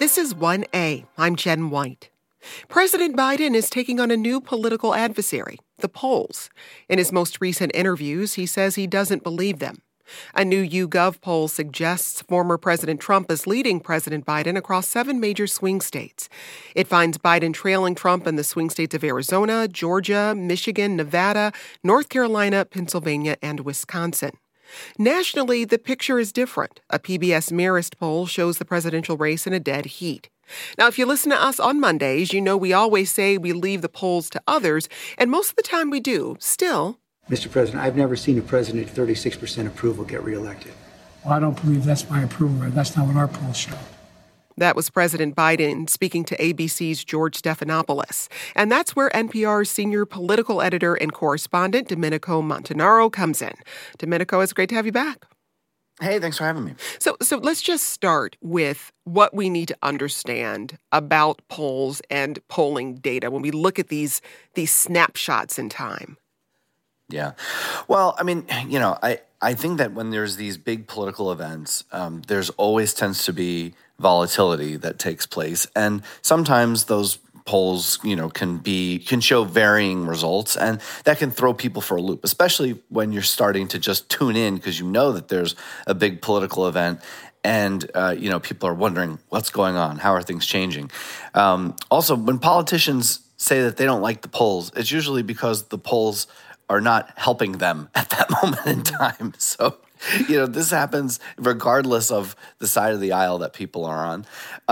This is 1A. I'm Jen White. President Biden is taking on a new political adversary, the polls. In his most recent interviews, he says he doesn't believe them. A new YouGov poll suggests former President Trump is leading President Biden across 7 major swing states. It finds Biden trailing Trump in the swing states of Arizona, Georgia, Michigan, Nevada, North Carolina, Pennsylvania, and Wisconsin. Nationally, the picture is different. A PBS Marist poll shows the presidential race in a dead heat. Now, if you listen to us on Mondays, you know we always say we leave the polls to others, and most of the time we do. Still, Mr. President, I've never seen a president at 36% approval get reelected. Well, I don't believe that's my approval rate. That's not what our polls show. That was President Biden speaking to ABC's George Stephanopoulos. And that's where NPR's senior political editor and correspondent, Domenico Montanaro, comes in. Domenico, it's great to have you back. Hey, thanks for having me. So let's just start with what we need to understand about polls and polling data when we look at these snapshots in time. Yeah. Well, I mean, I think that when there's these big political events, there's always tends to be volatility that takes place. And sometimes those polls, can show varying results, and that can throw people for a loop, especially when you're starting to just tune in because you know that there's a big political event and, people are wondering what's going on, how are things changing. Also, when politicians say that they don't like the polls, it's usually because the polls are not helping them at that moment in time. So, this happens regardless of the side of the aisle that people are on.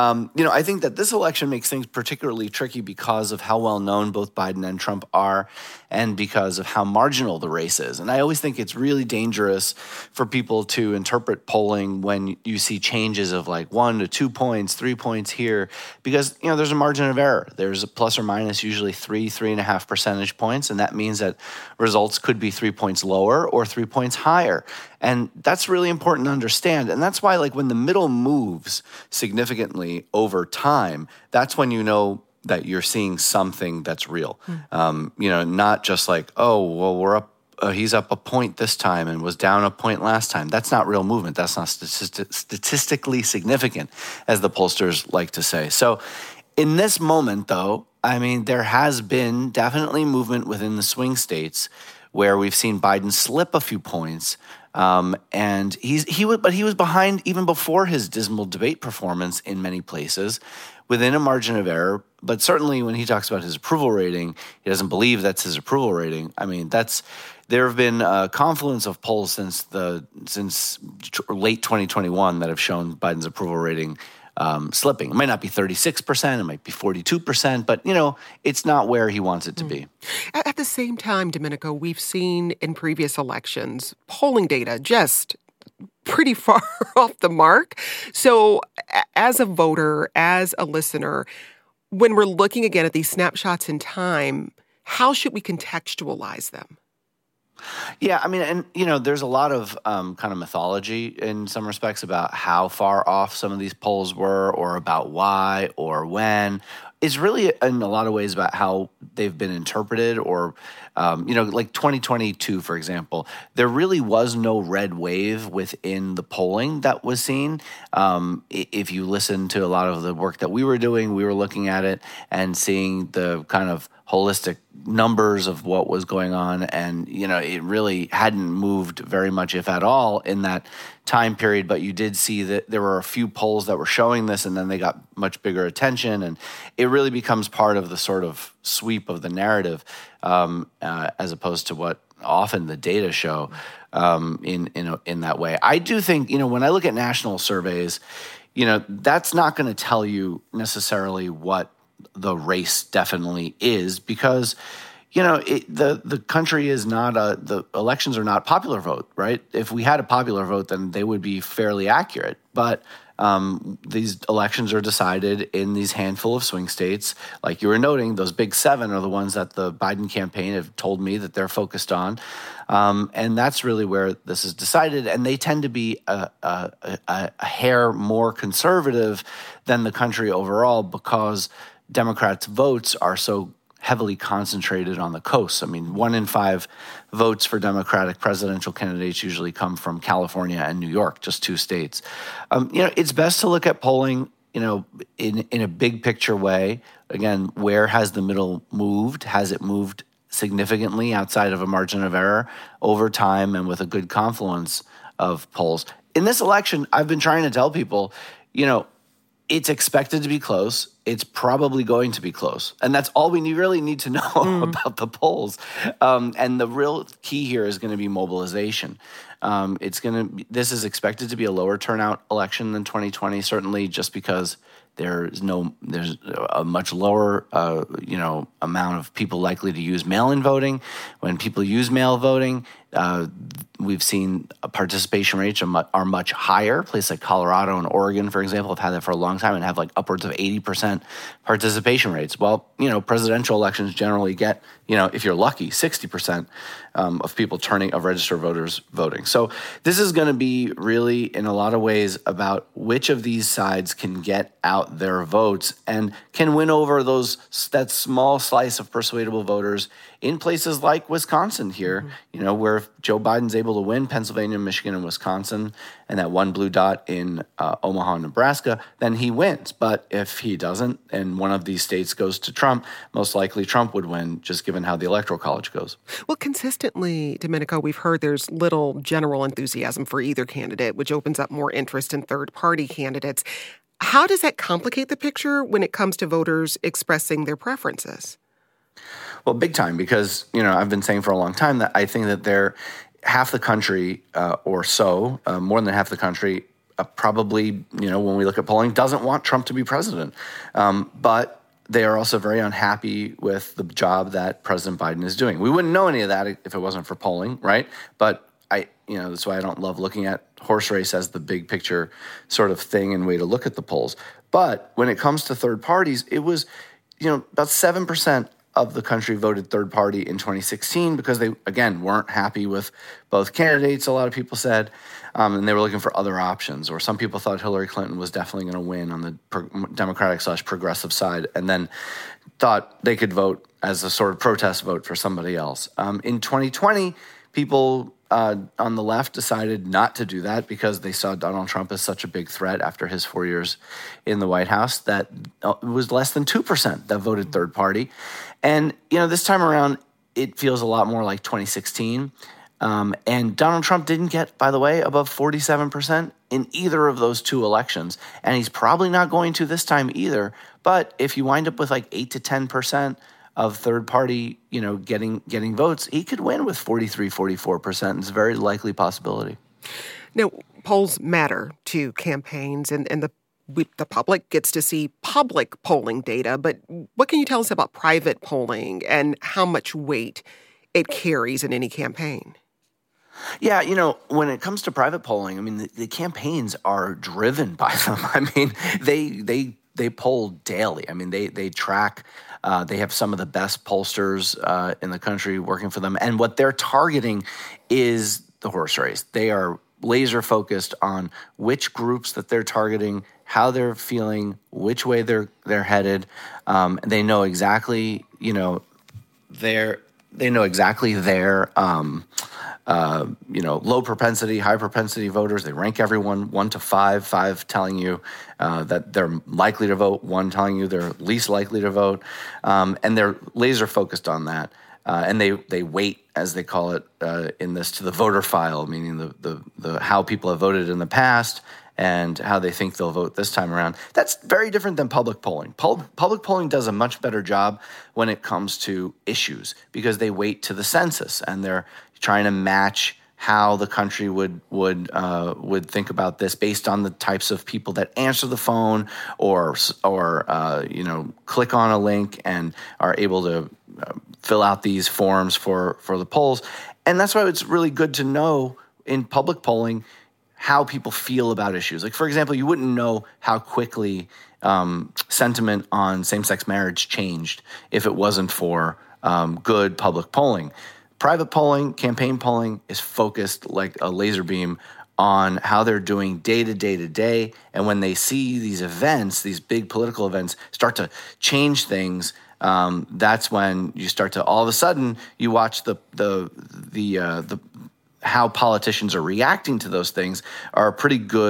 I think that this election makes things particularly tricky because of how well known both Biden and Trump are and because of how marginal the race is. And I always think it's really dangerous for people to interpret polling when you see changes of like 1 to 2 points, 3 points here, because, there's a margin of error. There's a plus or minus usually 3.5 percentage points. And that means that results could be 3 points lower or 3 points higher. And that's really important to understand. And that's why, when the middle moves significantly over time, that's when you know that you're seeing something that's real. Not just like, oh, well, we're up. He's up a point this time and was down a point last time. That's not real movement. That's not statistically significant, as the pollsters like to say. So in this moment, though, there has been definitely movement within the swing states where we've seen Biden slip a few points. And he was behind even before his dismal debate performance in many places, within a margin of error. But certainly when he talks about his approval rating, he doesn't believe that's his approval rating. There have been a confluence of polls since late 2021 that have shown Biden's approval rating slipping. It might not be 36%, it might be 42%, but, it's not where he wants it to be. At the same time, Domenico, we've seen in previous elections polling data just pretty far off the mark. So as a voter, as a listener, when we're looking again at these snapshots in time, how should we contextualize them? Yeah, there's a lot of kind of mythology in some respects about how far off some of these polls were or about why or when. It's really in a lot of ways about how they've been interpreted or, like 2022, for example, there really was no red wave within the polling that was seen. If you listen to a lot of the work that we were doing, we were looking at it and seeing the kind of holistic numbers of what was going on. And, it really hadn't moved very much, if at all, in that time period. But you did see that there were a few polls that were showing this, and then they got much bigger attention. And it really becomes part of the sort of sweep of the narrative, as opposed to what often the data show in that way. I do think, when I look at national surveys, that's not going to tell you necessarily what the race definitely is, because the country is not the elections are not popular vote, right? If we had a popular vote, then they would be fairly accurate. But these elections are decided in these handful of swing states. Like you were noting, those big 7 are the ones that the Biden campaign have told me that they're focused on. And that's really where this is decided. And they tend to be a hair more conservative than the country overall because Democrats' votes are so heavily concentrated on the coast. 1 in 5 votes for Democratic presidential candidates usually come from California and New York, just 2 states. It's best to look at polling in a big picture way, again, where has the middle moved? Has it moved significantly outside of a margin of error over time and with a good confluence of polls? In this election, I've been trying to tell people, it's expected to be close. It's probably going to be close. And that's all we really need to know about the polls. And the real key here is going to be mobilization. This is expected to be a lower turnout election than 2020, certainly just because there's a much lower, amount of people likely to use mail-in voting. When people use mail voting, we've seen participation rates are much higher. Places like Colorado and Oregon, for example, have had that for a long time and have like upwards of 80% participation rates. Well, presidential elections generally get, if you're lucky, 60% of registered voters voting. So this is going to be really, in a lot of ways, about which of these sides can get out their votes and can win over that small slice of persuadable voters in places like Wisconsin here, where if Joe Biden's able to win Pennsylvania, Michigan, and Wisconsin, and that one blue dot in Omaha, Nebraska, then he wins. But if he doesn't, and one of these states goes to Trump, most likely Trump would win, just given how the Electoral College goes. Well, consistently, Domenico, we've heard there's little general enthusiasm for either candidate, which opens up more interest in third-party candidates. How does that complicate the picture when it comes to voters expressing their preferences? Well, big time, because, I've been saying for a long time that I think that half the country or so, more than half the country, probably, when we look at polling, doesn't want Trump to be president. But they are also very unhappy with the job that President Biden is doing. We wouldn't know any of that if it wasn't for polling, right? But that's why I don't love looking at horse race as the big picture sort of thing and way to look at the polls. But when it comes to third parties, it was, about 7% of the country voted third party in 2016 because they, again, weren't happy with both candidates, a lot of people said, and they were looking for other options. Or some people thought Hillary Clinton was definitely going to win on the Democratic/progressive side, and then thought they could vote as a sort of protest vote for somebody else. In 2020, people on the left decided not to do that because they saw Donald Trump as such a big threat after his 4 years in the White House that it was less than 2% that voted third party. And, this time around, it feels a lot more like 2016. And Donald Trump didn't get, by the way, above 47% in either of those two elections. And he's probably not going to this time either. But if you wind up with like 8 to 10% of third party, getting votes, he could win with 43, 44%. It's a very likely possibility. Now, polls matter to campaigns, and the public gets to see public polling data. But what can you tell us about private polling and how much weight it carries in any campaign? Yeah, when it comes to private polling, I mean, the campaigns are driven by them. I mean, they poll daily. I mean, they track. They have some of the best pollsters in the country working for them. And what they're targeting is the horse race. They are laser focused on which groups that they're targeting, how they're feeling, which way they're headed. They know exactly, their low propensity, high propensity voters. They rank everyone 1 to 5 telling you that they're likely to vote, 1 telling you they're least likely to vote. And they're laser focused on that. And they weight, as they call it in this, to the voter file, meaning the how people have voted in the past and how they think they'll vote this time around. That's very different than public polling. Public polling does a much better job when it comes to issues because they weight to the census and they're trying to match how the country would think about this based on the types of people that answer the phone or click on a link and are able to fill out these forms for the polls. And that's why it's really good to know in public polling how people feel about issues. Like, for example, you wouldn't know how quickly sentiment on same-sex marriage changed if it wasn't for good public polling. Private polling, campaign polling is focused like a laser beam on how they're doing day to day to day. And when they see these events, these big political events start to change things, that's when you start to, all of a sudden, you watch the how politicians are reacting to those things are a pretty good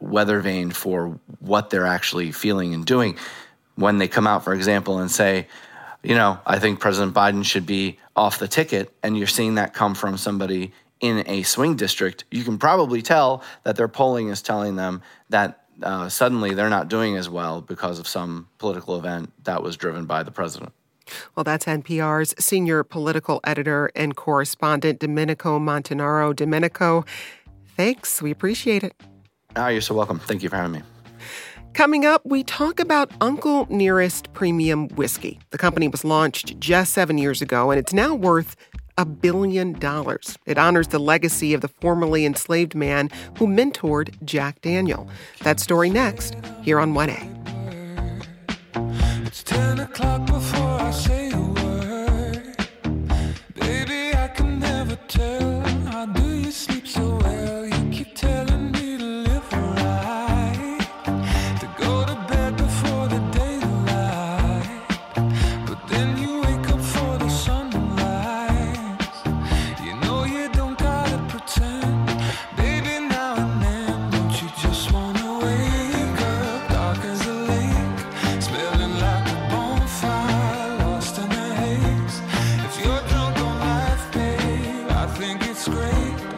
weather vane for what they're actually feeling and doing. When they come out, for example, and say, I think President Biden should be off the ticket, and you're seeing that come from somebody in a swing district, you can probably tell that their polling is telling them that suddenly they're not doing as well because of some political event that was driven by the president. Well, that's NPR's senior political editor and correspondent, Domenico Montanaro. Domenico, thanks. We appreciate it. You're so welcome. Thank you for having me. Coming up, we talk about Uncle Nearest Premium Whiskey. The company was launched just 7 years ago, and it's now worth $1 billion. It honors the legacy of the formerly enslaved man who mentored Jack Daniel. That story next, here on 1A. It's 10 o'clock before I say a word. Baby, I can never tell. How do you sleep so well? You keep telling me to live right, to go to bed before the daylight. But then you wake up for the sun to rise. You know you don't gotta pretend. Baby, now and then, don't you just wanna wake up dark as a lake, smelling like a bonfire lost in the haze. If you're drunk on life, babe, I think it's great.